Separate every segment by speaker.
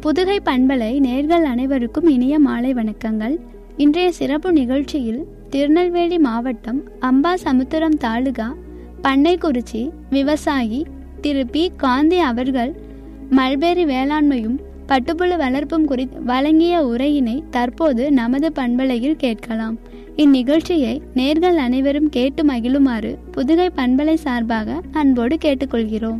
Speaker 1: புதுகை பண்பலை நேர்கள் அனைவருக்கும் இனிய மாலை வணக்கங்கள். இன்றைய சிறப்பு நிகழ்ச்சியில் திருநெல்வேலி மாவட்டம் அம்பாசமுத்திரம் தாலுகா பண்ணைக்குறிச்சி விவசாயி திரு பி காந்தி அவர்கள் மல்பெரி வேளாண்மையும் பட்டுப்புழு வளர்ப்பும் குறித்து வழங்கிய உரையினை தற்போது நமது பண்பலையில் கேட்கலாம். இந்நிகழ்ச்சியை நேர்கள் அனைவரும் கேட்டு மகிழுமாறு புதுகை பண்பலை சார்பாக அன்போடு கேட்டுக்கொள்கிறோம்.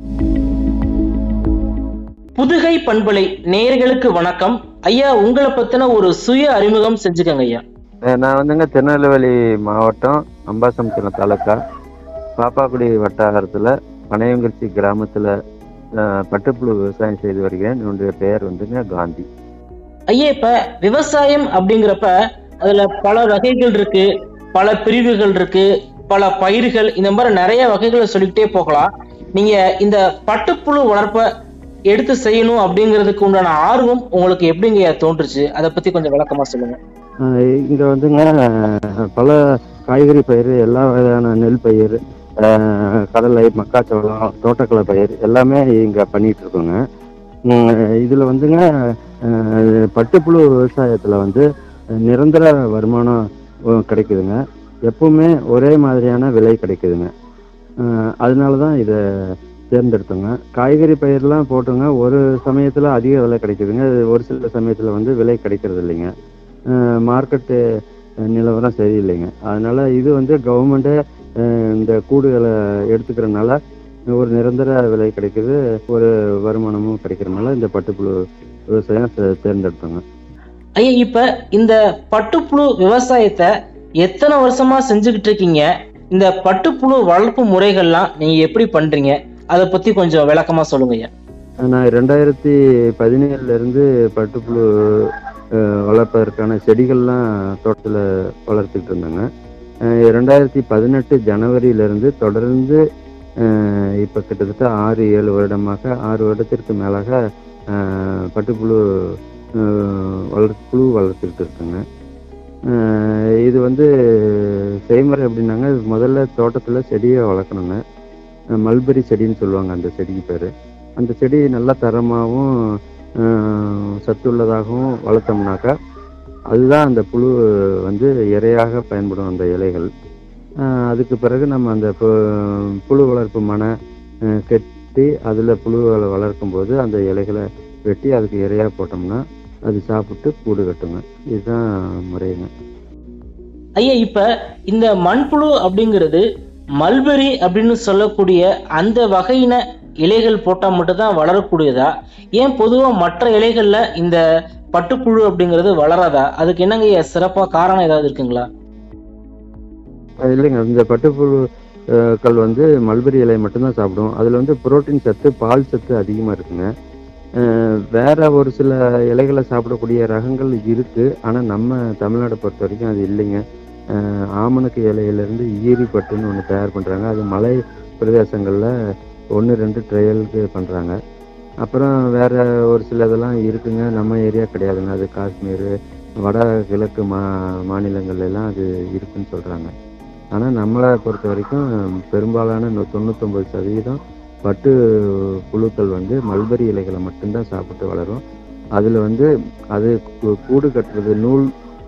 Speaker 2: புதுகை பண்பலை நேயர்களுக்கு வணக்கம். ஐயா, உங்களை பத்தின ஒரு சுய அறிமுகம் செஞ்சுக்கங்க ஐயா.
Speaker 3: நான் திருநெல்வேலி மாவட்டம் அம்பாசமுத்திரம் தாலுக்கா பாப்பாக்குடி வட்டாரத்துல பனையங்குறிச்சி கிராமத்துல பட்டுப்புழு விவசாயம் செய்து வருகிறேன். என்னுடைய பெயர் காந்தி.
Speaker 2: ஐயா, இப்ப விவசாயம் அப்படிங்கிறப்ப அதுல பல வகைகள் இருக்கு, பல பிரிவுகள் இருக்கு, பல பயிர்கள், இந்த மாதிரி நிறைய வகைகளை சொல்லிக்கிட்டே போகலாம். நீங்க இந்த பட்டுப்புழு வளர்ப்ப எடுத்து செய்யணும் அப்படிங்கிறதுக்கு உண்டான ஆர்வம் உங்களுக்கு எப்படிங்க தோன்றுச்சு? அதை பத்தி கொஞ்சம் விளக்கமா சொல்லுங்க.
Speaker 3: இங்க பல காய்கறி பயிர், எல்லா வகையான நெல் பயிர், கடலை, மக்காச்சோளம், தோட்டக்கலை பயிர் எல்லாமே இங்க பண்ணிட்டு இருக்கோங்க. இதுல பட்டுப்புழு விவசாயத்துல நிரந்தர வருமானம் கிடைக்குதுங்க. எப்பவுமே ஒரே மாதிரியான விலை கிடைக்குதுங்க. அதனாலதான் இதை தேர்ந்தெடுத்தோங்க. காய்கறி பயிரெல்லாம் போட்டோங்க. ஒரு சமயத்துல அதிக விலை கிடைக்குதுங்க, ஒரு சில சமயத்துல விலை கிடைக்கிறது இல்லைங்க. மார்க்கெட்டு நிலவரம் சரியில்லைங்க. அதனால இது கவர்மெண்டே இந்த கூடுகளை எடுத்துக்கிறதுனால ஒரு நிரந்தர விலை கிடைக்குது, ஒரு வருமானமும் கிடைக்கிறதுனால இந்த பட்டுப்புழு விவசாயம் தேர்ந்தெடுத்தோங்க.
Speaker 2: ஐயா, இப்ப இந்த பட்டுப்புழு விவசாயத்தை எத்தனை வருஷமா செஞ்சுக்கிட்டு இருக்கீங்க? இந்த பட்டுப்புழு வளர்ப்பு முறைகள்லாம் நீங்க எப்படி பண்றீங்க? அதை பத்தி கொஞ்சம் விளக்கமா சொல்லுங்க ஐயா.
Speaker 3: நான் 2017 இருந்து பட்டுப்புழு வளர்ப்பதற்கான செடிகள்லாம் தோட்டத்தில் வளர்த்துக்கிட்டு இருந்தேங்க. 2018 ஜனவரியிலிருந்து தொடர்ந்து இப்போ கிட்டத்தட்ட 6-7 வருடமாக, 6 வருடத்திற்கு மேலாக பட்டுப்புழு வளர்த்துக்கிட்டு இருக்குங்க. இது செய்முறை எப்படின்னாங்க, முதல்ல தோட்டத்தில் செடியை வளர்க்கணுங்க. மல்பெரி செடின்னு சொல்லுவாங்க அந்த செடிக்கு பேர். அந்த செடி நல்லா தரமாகவும் சத்துள்ளதாகவும் வளர்த்தோம்னாக்கா அதுதான் அந்த புழு இரையாக பயன்படும் அந்த இலைகள். அதுக்கு பிறகு நம்ம அந்த புழு வளர்ப்பு மனை கட்டி அதில் புழுவை வளர்க்கும் போது அந்த இலைகளை வெட்டி அதுக்கு இரையாக போட்டோம்னா அது சாப்பிட்டு கூடு கட்டுங்க. இதுதான் முறைங்க.
Speaker 2: ஐயா, இப்ப இந்த மண்புழு அப்படிங்கிறது மல்பெரி அப்படின்னு சொல்லக்கூடிய அந்த வகையின இலைகள் போட்டா மட்டும்தான் வளரக்கூடியதா? ஏன் பொதுவா மற்ற இலைகள்ல இந்த பட்டுப்புழு அப்படிங்கிறது வளராதா? அதுக்கு என்னங்க சிறப்பா காரணம் ஏதாவது இருக்குங்களா?
Speaker 3: இல்லைங்க, இந்த பட்டுப்புழுக்கள் மல்பெரி இலையை மட்டும்தான் சாப்பிடும். அதுல புரோட்டீன் சத்து, பால் சத்து அதிகமா இருக்குங்க. வேற ஒரு சில இலைகளை சாப்பிடக்கூடிய ரகங்கள் இருக்கு. ஆனா நம்ம தமிழ்நாட்டை பொறுத்த வரைக்கும் அது இல்லைங்க. ஆமணக்கு இலையிலிருந்து ஈரி பட்டுன்னு ஒன்று தயார் பண்ணுறாங்க. அது மலை பிரதேசங்களில் 1-2 ட்ரையலுக்கு பண்ணுறாங்க. அப்புறம் வேற ஒரு சில இதெல்லாம் இருக்குங்க, நம்ம ஏரியா கிடையாதுங்க. அது காஷ்மீர், வட கிழக்கு மாநிலங்கள்லாம் அது இருக்குன்னு சொல்கிறாங்க. ஆனால் நம்மளை பொறுத்த வரைக்கும் பெரும்பாலான 99% பட்டு புழுக்கள் மல்பெரி இலைகளை மட்டும்தான் சாப்பிட்டு வளரும். அதில் அது கூடு கட்டுறது, நூல்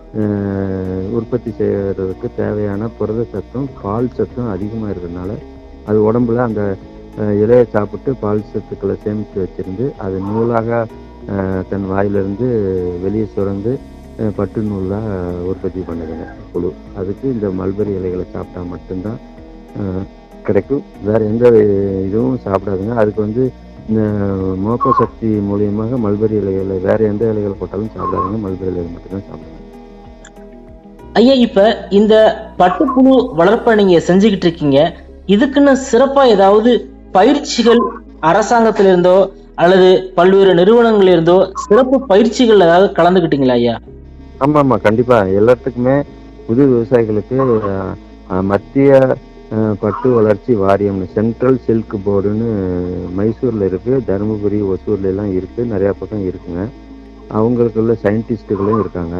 Speaker 3: உற்பத்தி செய்யறதுக்கு தேவையான புரத சத்தும் பால் சத்தும் அதிகமாக இருக்கிறதுனால அது உடம்புல அந்த இலையை சாப்பிட்டு பால் சத்துக்களை சேமித்து வச்சிருந்து அது நூலாக தன் வாயிலிருந்து வெளியே சுரந்து பட்டு நூலாக உற்பத்தி பண்ணுதுங்க புழு. அதுக்கு இந்த மல்பெரி இலைகளை சாப்பிட்டா மட்டும்தான் கிடைக்கும். வேற எந்த இதுவும் சாப்பிடாதுங்க. அதுக்கு இந்த மோப்ப சக்தி மூலியமாக மல்பெரி இலைகளை வேற எந்த இலைகளை போட்டாலும் சாப்பிடாதுங்க, மல்பெரி இலைகள் மட்டும்தான் சாப்பிடுங்க.
Speaker 2: ஐயா, இப்ப இந்த பட்டுப்புழு வளர்ப்ப நீங்க செஞ்சுக்கிட்டு இருக்கீங்க. இதுக்குன்னு சிறப்பா ஏதாவது பயிற்சிகள் அரசாங்கத்திலிருந்தோ அல்லது பல்வேறு நிறுவனங்கள் இருந்தோ சிறப்பு பயிற்சிகள் ஏதாவது கலந்துக்கிட்டீங்களா ஐயா?
Speaker 3: ஆமா, கண்டிப்பா. எல்லாத்துக்குமே புது விவசாயிகளுக்கு மத்திய பட்டு வளர்ச்சி வாரியம், சென்ட்ரல் சில்க் போர்டுன்னு மைசூர்ல இருக்கு, தருமபுரி, ஒசூர்ல எல்லாம் இருக்கு, நிறைய பக்கம் இருக்குங்க. அவங்களுக்குள்ள சயின்டிஸ்டுகளும் இருக்காங்க.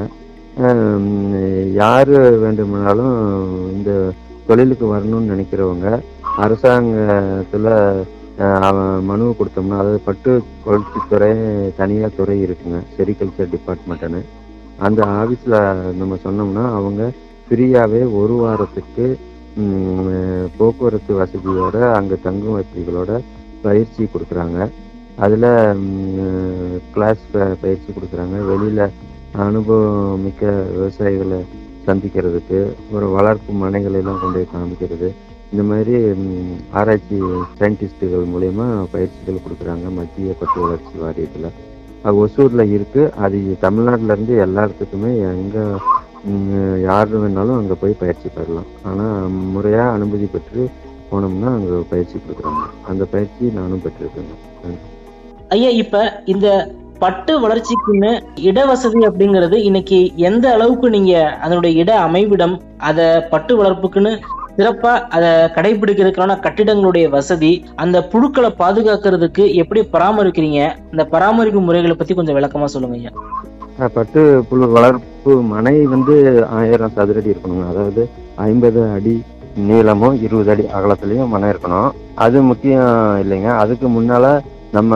Speaker 3: யாரு வேண்டுமானாலும் இந்த தொழிலுக்கு வரணும்னு நினைக்கிறவங்க அரசாங்கத்துல மனுவை கொடுத்தோம்னா, அதாவது பட்டு வளர்ச்சித்துறை தனியார் துறை இருக்குங்க, செரிகல்ச்சர் டிபார்ட்மெண்ட்டுன்னு. அந்த ஆஃபீஸில் நம்ம சொன்னோம்னா அவங்க ஃப்ரீயாகவே ஒரு வாரத்துக்கு போக்குவரத்து வசதியோட அங்கே தங்கும் வசதிகளோட பயிற்சி கொடுக்குறாங்க. அதில் கிளாஸ் பயிற்சி கொடுக்குறாங்க. வெளியில் அனுபவம் மிக்க விவசாயிகளை சந்திக்கிறதுக்கு, ஒரு வளர்ப்பு மனைகளெல்லாம் கொண்டு போய் காமிக்கிறது, இந்த மாதிரி ஆராய்ச்சி சயின்டிஸ்ட்டுகள் மூலயமா பயிற்சிகள் கொடுக்குறாங்க மத்திய பட்டு வளர்ச்சி வாரியத்தில். அது ஒசூரில் இருக்குது. அது தமிழ்நாட்டிலேருந்து எல்லா இடத்துக்குமே எங்கே யார் வேணாலும் அங்கே போய் பயிற்சி பெறலாம். ஆனால் முறையாக அனுமதி பெற்று போனோம்னா அங்கே பயிற்சி கொடுக்குறாங்க. அந்த பயிற்சி நானும் பெற்றிருக்கேங்க.
Speaker 2: ஐயா, இப்ப இந்த பட்டு வளர்ச்சிக்குன்னு இடவசதி அப்படிங்கிறது இன்னைக்கு எந்த அளவுக்கு நீங்க அதனுடைய இட அமைவிடம், அத பட்டு வளர்ப்புக்குன்னு சிறப்பா அதை கடைபிடிக்கிறதுக்கான கட்டிடங்களுடைய வசதி, அந்த புழுக்களை பாதுகாக்கிறதுக்கு எப்படி பராமரிக்கிறீங்க, இந்த பராமரிப்பு முறைகளை பத்தி கொஞ்சம் விளக்கமா சொல்லுங்க ஐயா.
Speaker 3: பட்டு புழு வளர்ப்பு மனை 1000 சதுரடி இருக்கணுங்க. அதாவது 50 அடி நீளமும் 20 அடி அகலத்துலயும் மனை இருக்கணும். அது முக்கியம் இல்லைங்க. அதுக்கு முன்னால நம்ம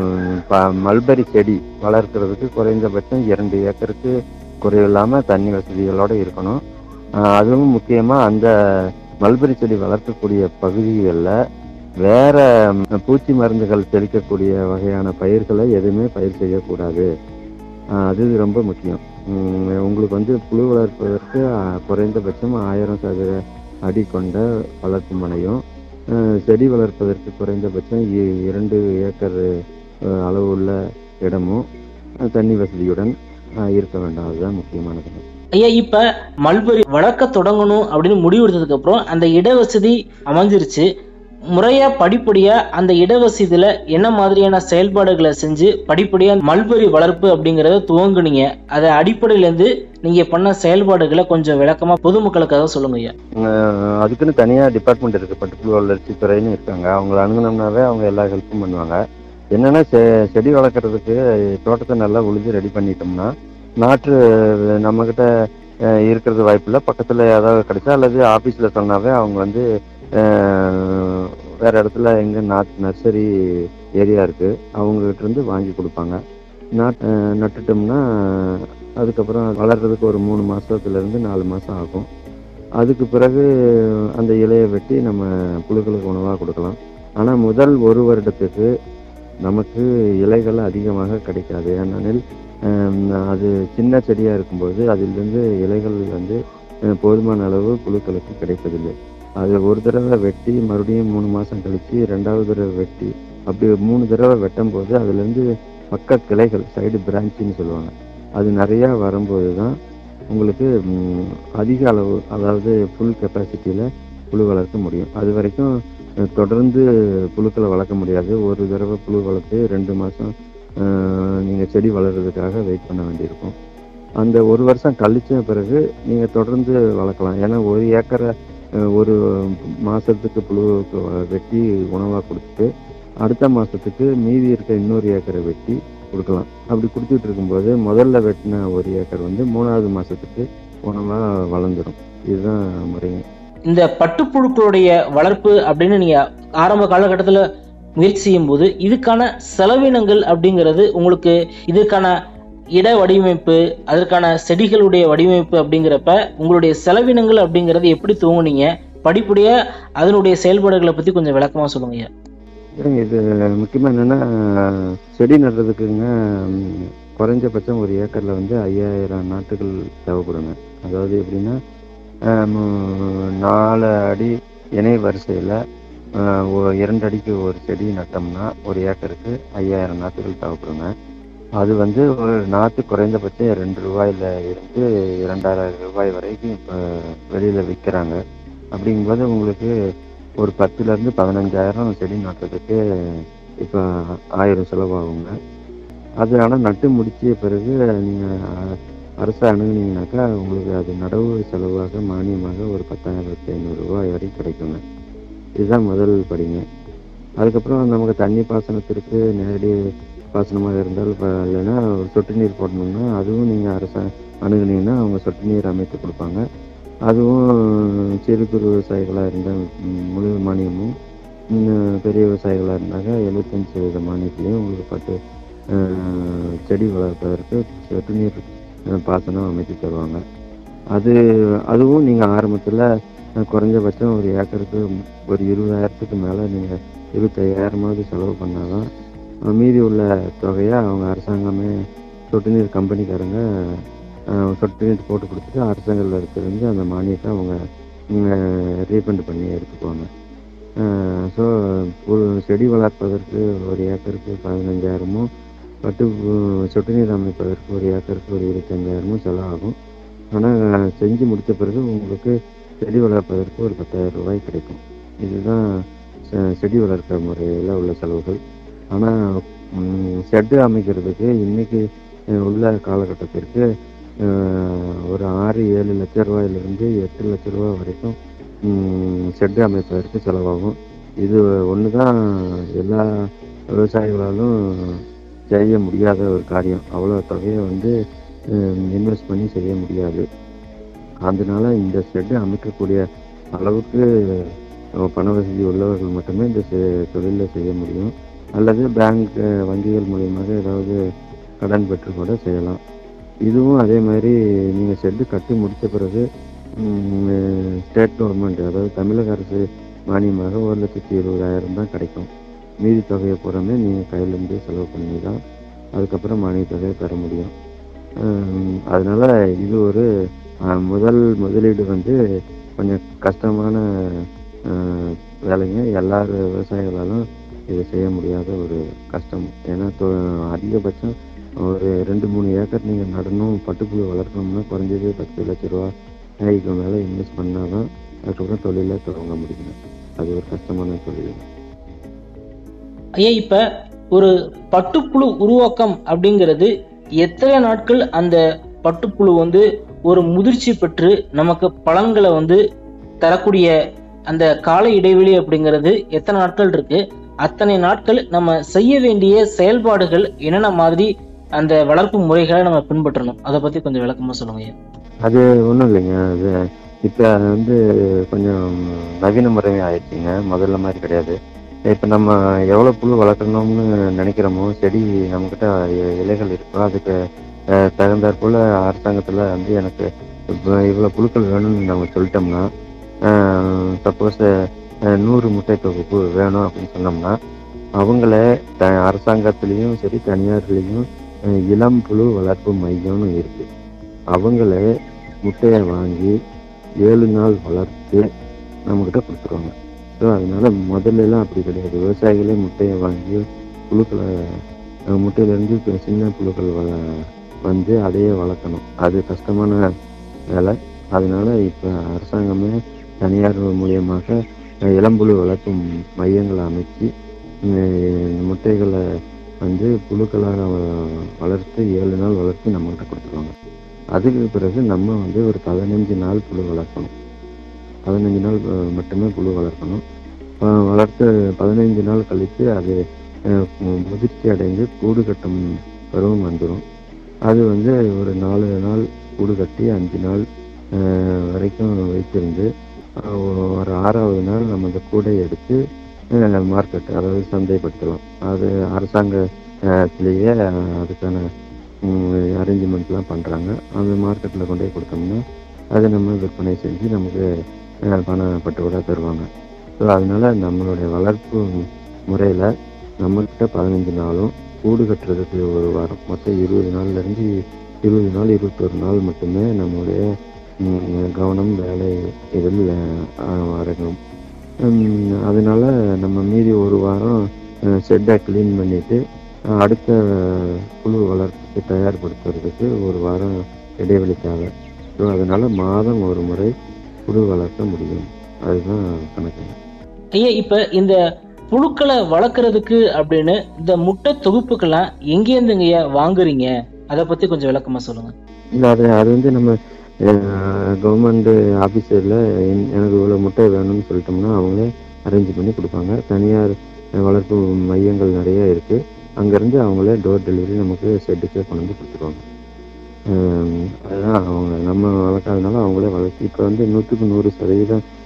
Speaker 3: மல்பரி செடி வளர்க்கறதுக்கு குறைந்தபட்சம் 2 ஏக்கருக்கு குறைவில்லாம தண்ணி வசதிகளோட இருக்கணும். அதுவும் முக்கியமா அந்த மல்பரி செடி வளர்க்கக்கூடிய பகுதிகளில் வேற பூச்சி மருந்துகள் தெளிக்கக்கூடிய வகையான பயிர்களை எதுவுமே பயிர் செய்யக்கூடாது. அது ரொம்ப முக்கியம். உங்களுக்கு புழு வளர்ப்பதற்கு குறைந்தபட்சம் 1000 சதுர அடி கொண்ட வளர்ப்பு மனையும், செடி வளர்ப்பதற்கு குறைந்தபட்சம் 2 ஏக்கர் அளவு உள்ள இடமும் தண்ணி வசதியுடன் இருக்க வேண்டாம். அதுதான் முக்கியமானது.
Speaker 2: ஐயா, இப்ப மல்பரி வளர்க்க தொடங்கணும் அப்படின்னு முடிவு எடுத்ததுக்கு அப்புறம் அந்த இடவசதி அமைஞ்சிருச்சு. முறையா படிப்படியா அந்த இடவசதியில என்ன மாதிரியான செயல்பாடுகளை செஞ்சு படிப்படியா மல்பரி வளர்ப்பு அப்படிங்கறத துவங்குனீங்க? அத அடிப்படையில இருந்து நீங்க பண்ண செயல்பாடுகளை கொஞ்சம் விளக்கமா பொதுமக்களுக்காக சொல்லுங்க ஐயா.
Speaker 3: அதுக்குன்னு தனியா டிபார்ட்மெண்ட் இருக்கு, பட்டுப்புழு வளர்ச்சி துறைன்னு இருக்காங்க. அவங்களை அணுகுனோம்னாவே அவங்க எல்லா ஹெல்ப்பும் பண்ணுவாங்க. என்னன்னா செடி வளர்க்கறதுக்கு தோட்டத்தை நல்லா உழுது ரெடி பண்ணிட்டோம்னா நாற்று நம்ம கிட்ட இருக்கிறது வாய்ப்பு இல்லை. பக்கத்துல ஏதாவது கிடைச்சா அல்லது ஆபீஸ்ல சொன்னாவே அவங்க வேற இடத்துல எங்க நர்சரி ஏரியா இருக்கு, அவங்க கிட்ட இருந்து வாங்கி கொடுப்பாங்க. நட்டுட்டோம்னா அதுக்கப்புறம் வளர்றதுக்கு ஒரு 3 மாசத்துல இருந்து 4 மாசம் ஆகும். அதுக்கு பிறகு அந்த இலையை வெட்டி நம்ம புழுக்களுக்கு உணவாக கொடுக்கலாம். ஆனா முதல் 1 வருடத்துக்கு நமக்கு இலைகள் அதிகமாக கிடைக்காது. ஏனெனில் அது சின்ன செடியா இருக்கும்போது அதிலிருந்து இலைகள் போதுமான அளவு புழுக்களுக்கு கிடைப்பதில்லை. அது ஒரு தடவை வெட்டி மறுபடியும் 3 மாசம் கழிச்சு 2வது தடவை வெட்டி அப்படி 3 தடவை வெட்டும் போது அதுல இருந்து பக்க கிளைகள், சைடு பிரான்ச்சின்னு சொல்லுவாங்க, அது நிறைய வரும்போது தான் உங்களுக்கு அதிக அளவு, அதாவது ஃபுல் கெப்பாசிட்டியில புழு வளர்க்க முடியும். அது வரைக்கும் தொடர்ந்து புழுக்களை வளர்க்க முடியாது. ஒரு தடவை புழு வளர்த்து 2 மாசம் நீங்க செடி வளர்றதுக்காக வெயிட் பண்ண வேண்டியிருக்கும். அந்த 1 வருஷம் கழிச்ச பிறகு நீங்க தொடர்ந்து வளர்க்கலாம். ஏன்னா 1 ஏக்கரை ஒரு மாசத்துக்கு புழுவுக்கு வெட்டி உணவா கொடுத்துட்டு அடுத்த மாசத்துக்கு மீதி இருக்க இன்னொரு ஏக்கரை வெட்டி கொடுக்கலாம். அப்படி கொடுத்துட்டு இருக்கும்போது முதல்ல வெட்டின 1 ஏக்கர் 3வது மாசத்துக்கு உணவா வளர்ந்துடும். இதுதான் முறைங்க.
Speaker 2: இந்த பட்டுப்புழுக்களுடைய வளர்ப்பு அப்படின்னு நீங்க ஆரம்ப காலகட்டத்துல முயற்சி செய்யும் போது இதுக்கான செலவினங்கள் அப்படிங்கிறது உங்களுக்கு, இதுக்கான இட வடிவமைப்பு, அதற்கான செடிகளுடைய வடிவமைப்பு அப்படிங்கிறப்ப உங்களுடைய செலவினங்கள் அப்படிங்கறது எப்படி துவங்குனீங்க? படிப்படியா அதனுடைய செயல்பாடுகளை பத்தி கொஞ்சம் விளக்கமா சொல்லுங்க.
Speaker 3: இது முக்கியமா என்னன்னா, செடி நடுறதுக்குங்க குறைஞ்சபட்சம் 1 ஏக்கர்ல 5000 நாற்றுகள் தேவைப்படுங்க. அதாவது எப்படின்னா 4 அடி இணை வரிசையில 2 அடிக்கு ஒரு செடி நட்டோம்னா 1 ஏக்கருக்கு 5000 நாற்றுகள் தேவைப்படுங்க. அது ஒரு நாற்று குறைந்தபட்சம் 2 ரூபாயில இருந்து 2000 ரூபாய் வரைக்கும் இப்போ வெளியில விற்கிறாங்க. அப்படிங்கும்போது உங்களுக்கு ஒரு 10,000 இருந்து 15,000 செடி நட்டுறதுக்கு இப்போ 1000 செலவாகுங்க. அது ஆனால் நட்டு முடிச்ச பிறகு நீங்கள் அரசை அணுகுனீங்கன்னாக்கா உங்களுக்கு அது நடவு செலவாக மானியமாக ஒரு 10,500 ரூபாய் வரைக்கும் கிடைக்குங்க. இதுதான் முதல் படிங்க. அதுக்கப்புறம் நமக்கு தண்ணி பாசனத்திற்கு நேரடி பாசனமாக இருந்தால் இல்லைன்னா சொட்டு நீர் போடணும்னா அதுவும் நீங்கள் அரசை அணுகுனீங்கன்னா அவங்க சொட்டு நீர் அமைத்து கொடுப்பாங்க. அதுவும் சிறு குறு விவசாயிகளாக இருந்தால் முழு மானியமும் பெரிய விவசாயிகளாக இருந்தாங்க 75% மானியத்திலையும் உங்களுக்கு பட்டு செடி வளர்ப்பதற்கு சொட்டு நீர் பாசனம் அமைத்து தருவாங்க. அதுவும் நீங்கள் ஆரம்பத்தில் குறைஞ்சபட்சம் ஒரு ஏக்கருக்கு ஒரு 20,000க்கு மேலே நீங்கள் 25,000 செலவு பண்ணாதான் மீதி உள்ள தொகையை அவங்க அரசாங்கமே சொட்டு நீர் கம்பெனிக்காரங்க சொட்டு நீர் போட்டு கொடுத்துட்டு அரசாங்கத்திலிருந்து அந்த மானியத்தை அவங்க ரீஃபண்ட் பண்ணி எடுத்துக்குவாங்க. ஸோ செடி வளர்ப்பதற்கு ஒரு ஏக்கருக்கு 15,000 பட்டு சொட்டு நீர் அமைப்பதற்கு ஒரு ஏக்கருக்கு ஒரு 25,000 செலவாகும். ஆனால் செஞ்சு முடித்த பிறகு உங்களுக்கு செடி வளர்ப்பதற்கு ஒரு 10,000 ரூபாய் கிடைக்கும். இதுதான் செடி வளர்க்கிற முறையில் உள்ள செலவுகள். ஆனால் ஷெட்டு அமைக்கிறதுக்கு இன்னைக்கு உள்ள காலகட்டத்திற்கு ஒரு 6-7 லட்ச ரூபாயிலிருந்து 8 லட்ச ரூபா வரைக்கும் ஷெட்டு அமைப்பதற்கு செலவாகும். இது ஒன்று தான் எல்லா விவசாயிகளாலும் செய்ய முடியாத ஒரு காரியம். அவ்வளோ தொகையை இன்வெஸ்ட் பண்ணி செய்ய முடியாது. அதனால இந்த ஷெட்டு அமைக்கக்கூடிய அளவுக்கு பண வசதி உள்ளவர்கள் மட்டுமே இந்த தொழிலில் செய்ய முடியும். அல்லது பேங்க் வங்கிகள் மூலியமாக ஏதாவது கடன் பெற்று கூட செய்யலாம். இதுவும் அதே மாதிரி நீங்கள் ஷெட்டு கட்டி முடித்த பிறகு ஸ்டேட் கவர்மெண்ட், அதாவது தமிழக அரசு மானியமாக 1,20,000 தான் கிடைக்கும். மீதி தொகையை பூராமே நீங்கள் கையிலேருந்து செலவு பண்ணி தான் அதுக்கப்புறம் மானிய தொகையை பெற முடியும். அதனால இது ஒரு முதலீடு கொஞ்சம் கஷ்டமான வேலைங்க. எல்லா விவசாயிகளாலும் இதை செய்ய முடியாத ஒரு கஷ்டம். ஏன்னா அதிகபட்சம் ஒரு 2-3 ஏக்கர் நீங்கள் நடணும், பட்டுப்புழு வளர்க்கணும்னா குறைஞ்சது 10 லட்ச ரூபாய்க்கு மேலே இன்வெஸ்ட் பண்ணால் தான் அதுக்கப்புறம் தொழிலை தொடங்க முடியும். அது ஒரு கஷ்டமான தொழில்.
Speaker 2: ஐயா, இப்ப ஒரு பட்டுப்புழு உருவாக்கம் அப்படிங்கிறது எத்தனை நாட்கள் அந்த பட்டுப்புழு ஒரு முதிர்ச்சி பெற்று நமக்கு பலன்களை தரக்கூடிய அந்த கால இடைவெளி அப்படிங்கிறது எத்தனை நாட்கள் இருக்கு? அத்தனை நாட்கள் நம்ம செய்ய வேண்டிய செயல்பாடுகள் என்னென்ன மாதிரி அந்த வளர்ப்பு முறைகளை நம்ம பின்பற்றணும், அதை பத்தி கொஞ்சம் விளக்கமா சொல்லுங்க.
Speaker 3: அது ஒன்றும் இல்லைங்க. அது இப்போ கொஞ்சம் நவீன முறையே ஆயிடுச்சுங்க. முதல்ல மாதிரி கிடையாது. இப்போ நம்ம எவ்வளோ புழு வளர்க்கணும்னு நினைக்கிறோமோ, செடி நம்மக்கிட்ட இலைகள் இருக்கோ அதுக்கு தகுந்தாற் போல் அரசாங்கத்தில் எனக்கு இவ்வளோ புழுக்கள் வேணும்னு நம்ம சொல்லிட்டோம்னா, சப்போஸ் 100 முட்டை தொகுப்பு வேணும் அப்படின்னு சொன்னோம்னா, அவங்கள அரசாங்கத்திலையும் சரி தனியார்லேயும் இளம் புழு வளர்ப்பு மையம்னு இருக்கு. அவங்களே முட்டையை வாங்கி 7 நாள் வளர்த்து நம்மக்கிட்ட கொடுத்துருவாங்க. ஸோ அதனால முதல்லலாம் அப்படி கிடையாது. விவசாயிகளே முட்டையை வாங்கி புழுக்களை முட்டையிலேருந்து சின்ன புழுக்கள் அதையே வளர்க்கணும். அது கஷ்டமான வேலை. அதனால இப்போ அரசாங்கமே தனியார் மூலியமாக இளம்புழு வளர்ப்பு மையங்களை அமைச்சு முட்டைகளை புழுக்களாக வளர்த்து 7 நாள் வளர்த்து நம்மகிட்ட கொடுத்துருவாங்க. அதுக்கு பிறகு நம்ம ஒரு 15 நாள் புழு வளர்க்கணும். 15 நாள் மட்டுமே புழு வளர்க்கணும். வளர்த்து 15 நாள் கழித்து அது முதிர்ச்சி அடைந்து கூடு கட்டும் பருவம் வந்துடும். அது ஒரு 4 நாள் கூடு கட்டி 5 நாள் வரைக்கும் வைத்திருந்து ஒரு 6வது நாள் நம்ம அந்த கூடை எடுத்து மார்க்கெட், அதாவது சந்தைப்படுத்தலாம். அது அரசாங்கத்திலேயே அதுக்கான அரேஞ்ச்மெண்ட்லாம் பண்ணுறாங்க. அந்த மார்க்கெட்டில் கொண்டு போய் கொடுத்தோம்னா அதை நம்ம விற்பனை செஞ்சு நமக்கு பணப்பட்டு கூட தருவாங்க. ஸோ அதனால நம்மளுடைய வளர்ப்பு முறையில் நம்மகிட்ட 15 நாளும் கூடு கட்டுறதுக்கு ஒரு வாரம், மொத்தம் 20 நாள்லேருந்து 20 நாள் 21 நாள் மட்டுமே நம்மளுடைய கவனம் வேலை இதில் அடங்கும். அதனால நம்ம மீதி ஒரு வாரம் ஷெட்டை க்ளீன் பண்ணிட்டு அடுத்த புழு வளர்ப்புக்கு தயார்படுத்துறதுக்கு ஒரு வாரம் இடைவெளி தேவை. ஸோ அதனால மாதம் ஒரு முறை புழு வளர்க்க முடியும். அதுதான் கணக்கு.
Speaker 2: ஐயா, இப்ப இந்த புழுக்களை வளர்க்கறதுக்கு அப்படின்னு இந்த முட்டை தொகுப்புக்கெல்லாம் எங்கேருந்து வாங்குறீங்க, அதை பத்தி கொஞ்சம் விளக்கமா சொல்லுங்க.
Speaker 3: இல்லை, அது நம்ம கவர்மெண்ட் ஆஃபீஸரில் எனக்கு இவ்வளோ முட்டை வேணும்னு சொல்லிட்டோம்னா அவங்களே அரேஞ்ச் பண்ணி கொடுப்பாங்க. தனியார் வளர்ப்பு மையங்கள் நிறைய இருக்குது. அங்கேருந்து அவங்களே டோர் டெலிவரி நமக்கு ஷெட்டுக்கே கொண்டு கொடுத்துருவாங்க. அதுதான் அவங்க நம்ம வளர்க்காதனால அவங்களே வளர்த்து இப்போ 100%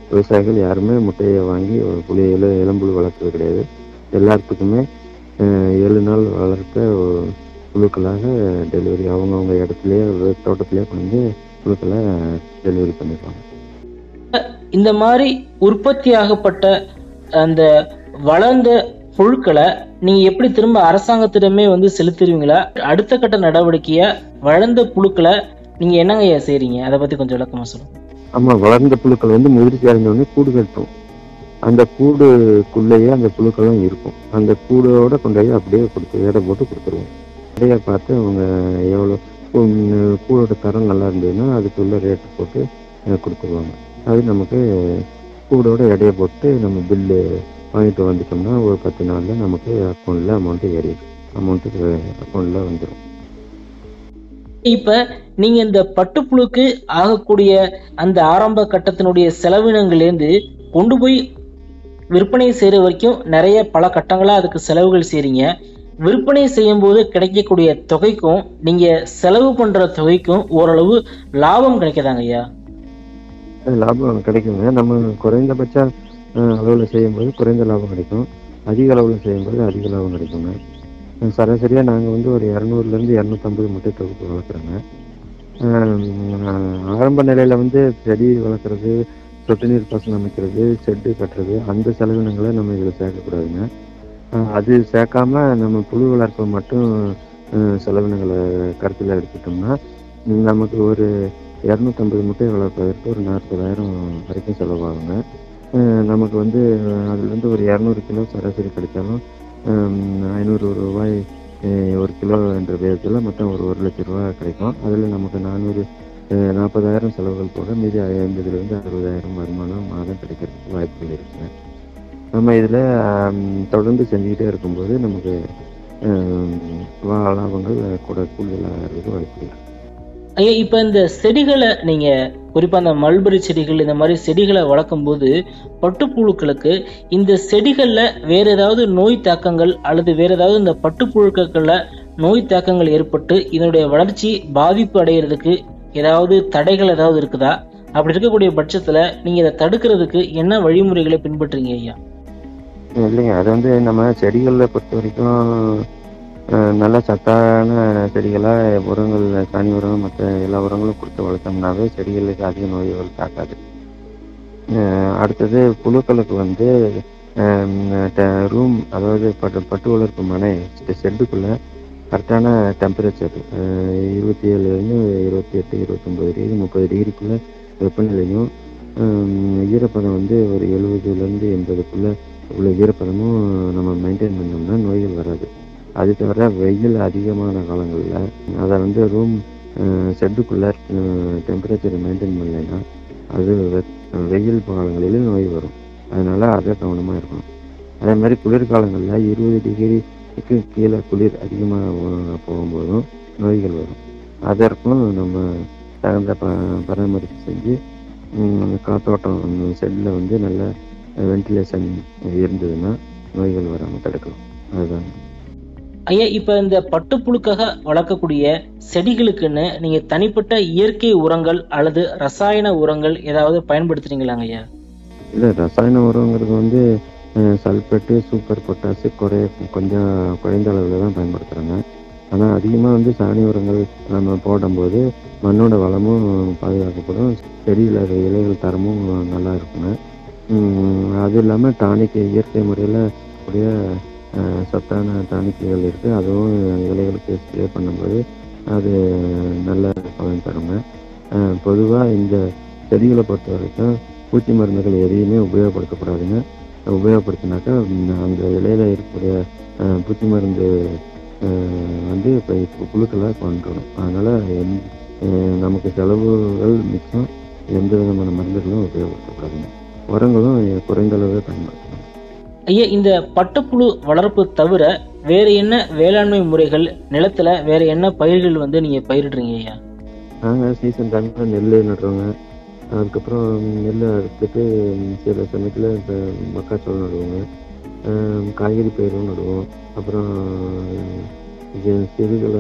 Speaker 3: விவசாயிகள் யாருமே முட்டையை வாங்கி இளம்புழு வளர்க்குறது கிடையாது. எல்லாத்துக்குமே 7 நாள் வளர்த்த புழுக்களாக டெலிவரி அவங்கவுங்க இடத்துலயே தோட்டத்திலேயே கொண்டு புழுக்களை டெலிவரி பண்ணிடுவாங்க.
Speaker 2: இந்த மாதிரி உற்பத்தி ஆகப்பட்ட அந்த வளர்ந்த புழுக்களை நீங்க எப்படி திரும்ப அரசாங்கத்திடமே செலுத்திடுவீங்களா? அடுத்த கட்ட நடவடிக்கையா வளர்ந்த புழுக்களை நீங்க என்னங்க செய்றீங்க? அதை பத்தி கொஞ்சம் விளக்கமா சொல்லுங்க.
Speaker 3: ஆமா, வளர்ந்த புழுக்கள் முதிர்ச்சி அடைஞ்ச உடனே கூடு கட்டும். அந்த கூடுக்குள்ளேயே அந்த புழுக்களும் இருக்கும். அந்த கூடோட கொண்டு போய் அப்படியே எடை போட்டு கொடுத்துருவோம். எடையை பார்த்து அவங்க எவ்வளோ கூடோட தரம் நல்லா இருந்ததுன்னா அதுக்குள்ள ரேட்டு போட்டு கொடுத்துருவாங்க. அது நமக்கு கூடோட எடையை போட்டு நம்ம பில்லு வாங்கிட்டு வந்துட்டோம்னா ஒரு 10 நாளில் நமக்கு அக்கௌண்ட்டில் அமௌண்ட்டு ஏறிடும். அமௌண்ட்டு அக்கௌண்ட்டில் வந்துடும்.
Speaker 2: இப்ப நீங்க இந்த பட்டுப்புழுக்கு ஆகக்கூடிய அந்த ஆரம்ப கட்டத்தினுடைய செலவினங்கள்லேருந்து கொண்டு போய் விற்பனை செய்யற வரைக்கும் நிறைய பல கட்டங்களா அதுக்கு செலவுகள் செய்றீங்க. விற்பனை செய்யும் போது கிடைக்கக்கூடிய தொகைக்கும் நீங்க செலவு பண்ற தொகைக்கும் ஓரளவு லாபம் கிடைக்குதாங்க ஐயா?
Speaker 3: லாபம் கிடைக்குங்க. நம்ம குறைந்தபட்ச அளவில் செய்யும்போது குறைந்த லாபம் கிடைக்கும். அதிக அளவில் செய்யும்போது அதிக லாபம் கிடைக்குங்க. சராசரியாக நாங்கள் ஒரு 200லேருந்து 250 முட்டை தொகுப்பு வளர்க்குறோங்க. ஆரம்ப நிலையில் செடி வளர்க்குறது, சொட்டு நீர் பாசனம் அமைக்கிறது, ஷெட்டு கட்டுறது, அந்த செலவினங்களை நம்ம இதில் சேர்க்கக்கூடாதுங்க. அது சேர்க்காம நம்ம புழு வளர்ப்பை மட்டும் செலவினங்களை கருத்தில் எடுத்துட்டோம்னா நமக்கு ஒரு 250 முட்டை வளர்ப்பதற்கு ஒரு 40,000 வரைக்கும் செலவாகுங்க. நமக்கு அதுலேருந்து ஒரு 200 கிலோ சராசரி கிடைச்சாலும் 500 ரூபாய் 1 கிலோ என்ற விதத்தில் மொத்தம் ஒரு 1 லட்ச ரூபா கிடைக்கும். அதில் நமக்கு 40,000 செலவுகள் போக மீதி 50,000 60,000 வருமானம் மாதம் கிடைக்கிறதுக்கு வாய்ப்புகள் இருக்குங்க. நம்ம இதில் தொடர்ந்து செஞ்சுக்கிட்டே இருக்கும்போது நமக்கு லாபங்கள் கூட கூடுதலாகிறதுக்கு வாய்ப்புகள் இருக்கு.
Speaker 2: ஐயா, இப்ப இந்த செடிகளை நீங்க குறிப்பா அந்த மல்பெரி செடிகள் இந்த மாதிரி செடிகளை வளர்க்கும் போது பட்டுப்புழுக்களுக்கு இந்த செடிகள்ல வேற ஏதாவது நோய் தாக்கங்கள் அல்லது வேற ஏதாவது இந்த பட்டுப்புழுக்கள்ல நோய் தாக்கங்கள் ஏற்பட்டு இதனுடைய வளர்ச்சி பாதிப்பு அடைகிறதுக்கு ஏதாவது தடைகள் ஏதாவது இருக்குதா? அப்படி இருக்கக்கூடிய பட்சத்துல நீங்க இதை தடுக்கிறதுக்கு என்ன வழிமுறைகளை பின்பற்றுறீங்க ஐயா?
Speaker 3: இல்லைங்க, அது நம்ம செடிகளை பொறுத்த வரைக்கும் நல்ல சத்தான செடிகளாக உரங்கள், தனி உரம், மற்ற எல்லா உரங்களும் கொடுத்து வளர்த்தோம்னாவே செடிகளுக்கு அதிக நோய்கள் தாக்காது. அடுத்தது புழுக்களுக்கு ரூம், அதாவது பட்டு வளர்ப்பு மனை ஷெட்டுக்குள்ள கரெக்டான டெம்பரேச்சர் 27லேருந்து 28, 29 டிகிரி 30 டிகிரிக்குள்ள வெப்பநிலையும் ஈரப்பதம் ஒரு 70லேருந்து 80க்குள்ள உள்ள ஈரப்பதமும் நம்ம மெயின்டைன் பண்ணோம்னா நோய்கள் வராது. அது தவிர வெயில் அதிகமான காலங்களில் அதை ரூம் ஷெட்டுக்குள்ளே டெம்பரேச்சரை மெயின்டைன் பண்ணலைன்னா அது வெயில் காலங்களிலும் நோய் வரும். அதனால் அதை கவனமாக இருக்கணும். அதே மாதிரி குளிர்காலங்களில் 20 டிகிரிக்கு கீழே குளிர் அதிகமாக போகும்போதும் நோய்கள் வரும். அதற்கும் நம்ம தகுந்த பராமரிப்பு செஞ்சு காத்தோட்டம் ஷெட்டில் நல்ல வென்டிலேஷன் இருந்ததுன்னா நோய்கள் வராமல் தடுக்கலாம். அதுதான்
Speaker 2: ஐயா. இப்ப இந்த பட்டுப்புழுக்காக வளர்க்கக்கூடிய செடிகளுக்குன்னு நீங்க தனிப்பட்ட இயற்கை உரங்கள் அல்லது ரசாயன உரங்கள் ஏதாவது பயன்படுத்துறீங்களாங்க ஐயா?
Speaker 3: இல்லை, ரசாயன உரங்கிறது சல்பேட்டு, சூப்பர் பொட்டாசு கொஞ்சம் குறைந்த அளவில் தான் பயன்படுத்துகிறாங்க. ஆனால் அதிகமாக சாணி உரங்கள் நம்ம போடும்போது மண்ணோட வளமும் பாதுகாக்கப்படும், செடியில் இலைகள் தரமும் நல்லா இருக்குங்க. அதுவும் இல்லாமல் டானிக், இயற்கை முறையில் கூடிய சத்தான டானிக்குகள் இருக்குது. அதுவும் இலைகளுக்கு ஸ்ப்ரே பண்ணும்போது அது நல்ல பலன் தருங்க. பொதுவாக இந்த செடிகளை பொறுத்த வரைக்கும் பூச்சி மருந்துகள் எதையுமே உபயோகப்படுத்தக்கூடாதுங்க. உபயோகப்படுத்தினாக்கா அந்த இலையில் இருக்கக்கூடிய பூச்சி மருந்து இப்போ புழுக்களை கொண்டுடும். அதனால் நமக்கு செலவுகள் மிச்சம். எந்த விதமான மருந்துகளும் உபயோகப்படுத்தக்கூடாதுங்க. உரங்களும் குறைந்த அளவே பயன்படுத்தணும்.
Speaker 2: ஐயா, இந்த பட்டுப்புழு வளர்ப்பு தவிர வேற என்ன வேளாண்மை முறைகள், நிலத்துல வேற என்ன பயிர்கள் நீங்க பயிரிடுறீங்க ஐயா?
Speaker 3: நாங்கள் சீசன் டைமில் நெல் நடுறோங்க. அதுக்கப்புறம் நெல் அறுத்துட்டு சில சமயத்தில் இப்போ மக்காச்சோளம் நடுவோங்க. காய்கறி பயிரும் நடுவோம். அப்புறம்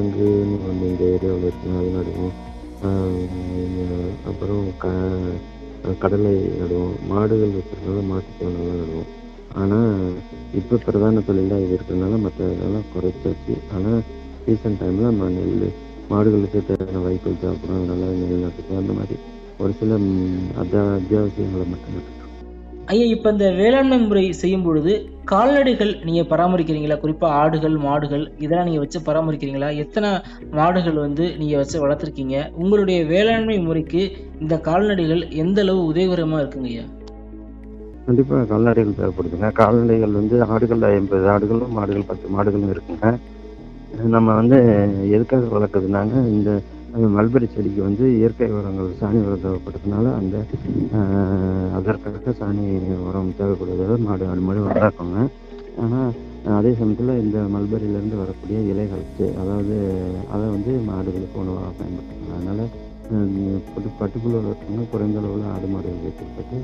Speaker 3: சிறுகிழங்குன்னு இந்த ஏரியாவில் இருக்குங்க, அது நடுவோம். அப்புறம் கடலை நடுவோம், மாடுகள் இருக்கிறதுனால மாட்டுத்தோணெல்லாம் நடுவோம். ஆனால் இப்போ பிரதான தொழிலாக இது இருக்கிறதுனால மற்ற இதெல்லாம் குறைச்சாச்சு. ஆனால் சீசன் டைமில் நம்ம நெல் மாடுகளுக்கு தேவையான வைக்கோல் சாப்பிடும், அதனால நெல் நட்டுக்கும். அந்த மாதிரி ஒரு சில அத்தியாவசியங்களை மட்டும் நட்டுக்கிறோம்.
Speaker 2: ஐயா, இப்ப இந்த வேளாண்மை முறை செய்யும் பொழுது கால்நடைகள் நீங்க பராமரிக்கிறீங்களா? குறிப்பா ஆடுகள், மாடுகள் இதெல்லாம் நீங்க வச்சு பராமரிக்கிறீங்களா? எத்தனை மாடுகள் நீங்க வச்சு வளர்த்துருக்கீங்க? உங்களுடைய வேளாண்மை முறைக்கு இந்த கால்நடைகள் எந்த அளவு உதவிகரமா இருக்குங்க ஐயா?
Speaker 3: கண்டிப்பாக கால்நடைகள் தேவைப்படுதுங்க. கால்நடைகள் ஆடுகள் 50 ஆடுகளும் மாடுகள் 10 மாடுகளும் இருக்குங்க. நம்ம எதுக்காக வளர்க்குறதுனாங்க, இந்த மல்பெரி செடிக்கு இயற்கை உரங்கள் சாணி உரம் தேவைப்படுறதுனால அதற்காக சாணி உரம் தேவைப்படுவதால் ஆடு மாடு வளர்க்குங்க. ஆனால் அதே சமயத்தில் இந்த மல்பெரியிலேருந்து வரக்கூடிய இலைகள் அதாவது அதை மாடுகளுக்கு உணவாக பயன்படுத்துறாங்க. அதனால் பட்டுப்புழு வளர்க்குங்க குறைந்த அளவில் ஆடு மாடுகள் வைத்திருப்பது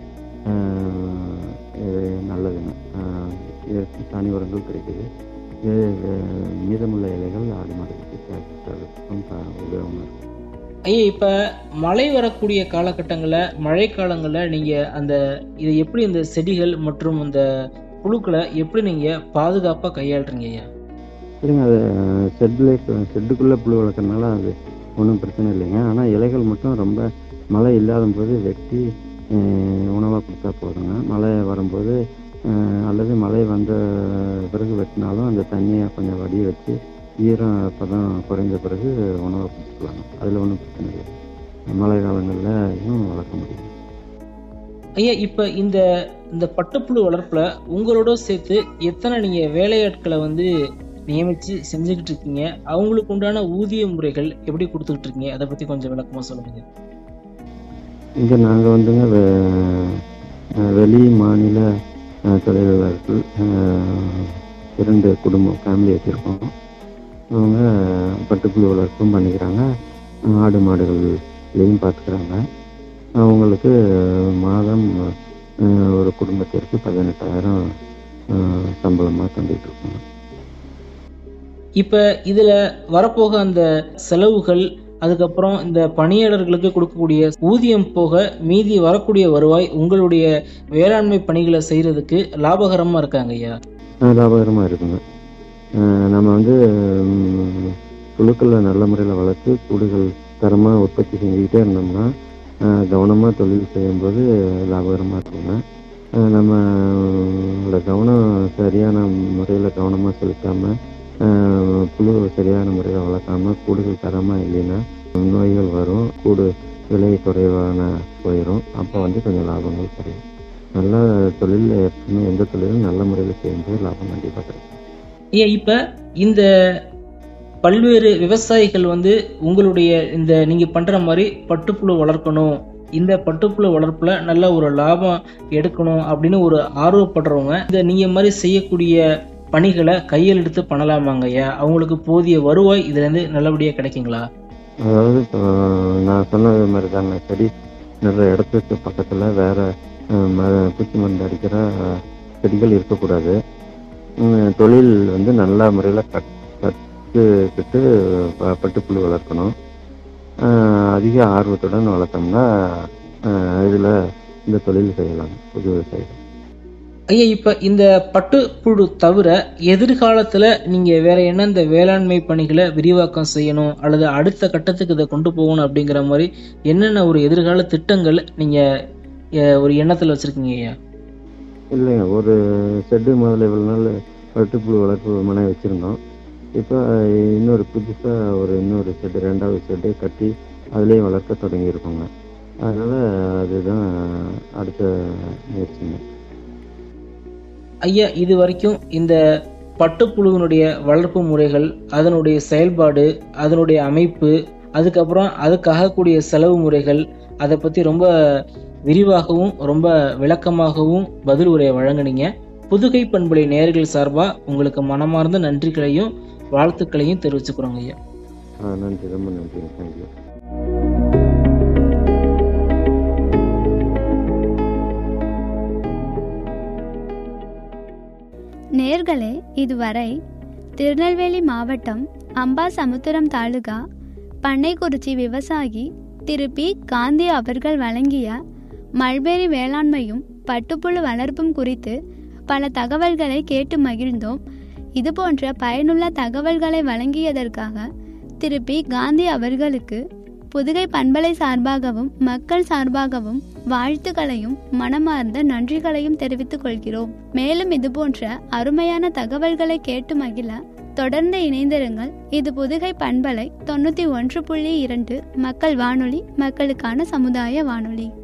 Speaker 3: நல்லதுங்க. இயற்கை சாணி உரங்கள் கிடைக்குது. மீதமுள்ள இலைகள் ஆடு மாடுகளுக்கு உபயோகமாக இருக்கும்.
Speaker 2: ஐயா, இப்ப மழை வரக்கூடிய காலகட்டங்கள்ல, மழை காலங்கள்ல நீங்க இதை எப்படி இந்த செடிகள் மற்றும் இந்த புழுக்களை எப்படி நீங்க பாதுகாப்பா கையாளுறீங்க ஐயா?
Speaker 3: சரிங்க, அது ஷெட்டுக்குள்ள புழு வளர்க்கறதுனால அது ஒன்றும் பிரச்சனை இல்லைங்க. ஆனால் இலைகள் மட்டும் ரொம்ப மழை இல்லாத போது வெட்டி உணவாக கொடுத்தா போதுங்க. மழை வரும்போது அல்லது மழை வந்த பிறகு வெட்டினாலும் அந்த தண்ணியை கொஞ்சம் வடிய வச்சு ஈரம் பதம் குறைந்த பிறகு உணவை கொடுத்துக்கலாங்க. அதில் ஒன்றும் பிரச்சனை இல்லை. மழை காலங்களில் இன்னும் வளர்க்க முடியும்.
Speaker 2: ஐயா, இப்ப இந்த பட்டுப்புழு வளர்ப்புல உங்களோட சேர்த்து எத்தனை நீங்க வேலையாட்களை நியமிச்சு செஞ்சுக்கிட்டு இருக்கீங்க? அவங்களுக்கு உண்டான ஊதிய முறைகள் எப்படி கொடுத்துக்கிட்டு இருக்கீங்க? அதை பத்தி கொஞ்சம் விளக்கமா சொல்லுங்க.
Speaker 3: இங்கே நாங்கள் வெளி மாநில தொழிலாளர்கள் 2 குடும்பம் ஃபேமிலி வச்சுருக்கோம். அவங்க பட்டுப்புழு வளர்ப்பும் பண்ணிக்கிறாங்க, ஆடு மாடுகள்லையும் பார்த்துக்கிறாங்க. அவங்களுக்கு மாதம் ஒரு குடும்பத்திற்கு 18,000 சம்பளமாக தந்துட்டு இருக்காங்க.
Speaker 2: இப்ப இதுல வரப்போக அந்த செலவுகள், அதுக்கப்புறம் இந்த பணியாளர்களுக்கு கொடுக்கக்கூடிய ஊதியம் போக மீதி வரக்கூடிய வருவாய் உங்களுடைய வேளாண்மை பணிகளை செய்யறதுக்கு லாபகரமா இருக்காங்க ஐயா?
Speaker 3: லாபகரமாக இருக்குங்க. நம்ம புழுக்களை நல்ல முறையில் வளர்த்து கூடுகள் தரமாக உற்பத்தி செஞ்சுக்கிட்டே இருந்தோம்னா கவனமாக தொழில் செய்யும்போது லாபகரமாக இருக்குங்க. நம்மளோட கவனம் சரியான முறையில் கவனமாக செலுத்தாமல் புழு சரியான முறையில் வளர்க்காமல் கூடுகள் தரமாக இல்லைன்னா நோய்கள் வரும், கூடு விலை குறைவான போயிடும். அப்போ கொஞ்சம் லாபங்கள் குறையும். நல்ல தொழில் எப்பவுமே எந்த தொழிலும் நல்ல முறையில் செய்யும்போது லாபம் கண்டிப்பாக கிடைக்கும்.
Speaker 2: ஐயா, இப்ப இந்த பல்வேறு விவசாயிகள் உங்களுடைய இந்த நீங்க பண்ற மாதிரி பட்டுப்புழு வளர்க்கணும், இந்த பட்டுப்புழு வளர்ப்புல நல்ல ஒரு லாபம் எடுக்கணும் அப்படின்னு ஒரு ஆர்வப்படுறவங்க இந்த நீங்க மாதிரி செய்யக்கூடிய பணிகளை கையில் எடுத்து பண்ணலாமாங்க ஐயா? அவங்களுக்கு போதிய வருவாய் இதுல இருந்து நல்லபடியா கிடைக்குங்களா?
Speaker 3: அதாவது நான் சொன்னது மாதிரி தாங்க, செடி நிறைய இடத்துக்கு பக்கத்துல வேற பூச்சி மருந்து அடிக்கிற செடிகள் இருக்கக்கூடாது. தொழில் நல்ல முறையில் கற்றுக்கிட்டு பட்டுப்புழு வளர்க்கணும். அதிக ஆர்வத்துடன் வளர்த்தோம்னா இதில் இந்த தொழில் செய்யலாம், புது விவசாயிகள்.
Speaker 2: ஐயா, இப்ப இந்த பட்டுப்புழு தவிர எதிர்காலத்துல நீங்க வேற என்ன இந்த வேளாண்மை பணிகளை விரிவாக்கம் செய்யணும் அல்லது அடுத்த கட்டத்துக்கு இதை கொண்டு போகணும் அப்படிங்கிற மாதிரி என்னென்ன ஒரு எதிர்கால திட்டங்கள் நீங்க ஒரு எண்ணத்துல வச்சிருக்கீங்க ஐயா?
Speaker 3: இல்லைங்க, ஒரு ஷெட்டு முதல்ல இவ்வளோ நாள் பட்டுப்புழு வளர்ப்பு மனை வச்சுருந்தோம். இப்போ இன்னொரு புதுசாக இன்னொரு ஷெட்டு, 2வது ஷெட்டு கட்டி அதுலேயும் வளர்க்க தொடங்கியிருக்கோங்க. அதனால் அதுதான் அடுத்த முயற்சிங்க.
Speaker 2: ஐயா, இது வரைக்கும் இந்த பட்டுப்புழுவினுடைய வளர்ப்பு முறைகள், அதனுடைய செயல்பாடு, அதனுடைய அமைப்பு, அதுக்கப்புறம் அதுக்காக கூடிய செலவு முறைகள், அதை பற்றி ரொம்ப விரிவாகவும் ரொம்ப விளக்கமாகவும் பதில் உரையை வழங்கினீங்க. புதுகை பண்பலை நேயர்கள் சார்பா உங்களுக்கு மனமார்ந்த நன்றிகளையும் வாழ்த்துக்களையும் தெரிவிச்சுக்கிறோங்க ஐயா.
Speaker 3: நன்றி, ரொம்ப நன்றி. தேங்க்யூ.
Speaker 1: நேயர்களே, இதுவரை திருநெல்வேலி மாவட்டம் அம்பாசமுத்திரம் தாலுகா பண்ணைக்குறிச்சி விவசாயி திரு பி. காந்தி அவர்கள் வழங்கிய மல்பெரி வேளாண்மையும் பட்டுப்புழு வளர்ப்பும் குறித்து பல தகவல்களை கேட்டு மகிழ்ந்தோம். இதுபோன்ற பயனுள்ள தகவல்களை வழங்கியதற்காக திரு பி. காந்தி அவர்களுக்கு புதுகை பண்பலை சார்பாகவும் மக்கள் சார்பாகவும் வாழ்த்துக்களையும் மனமார்ந்த நன்றிகளையும் தெரிவித்துக் கொள்கிறோம். மேலும் இதுபோன்ற அருமையான தகவல்களை கேட்டு மகிழ தொடர்ந்து இணைந்திருங்கள். இது புதுகை பண்பலை 91.2 மக்கள் வானொலி, மக்களுக்கான சமுதாய வானொலி.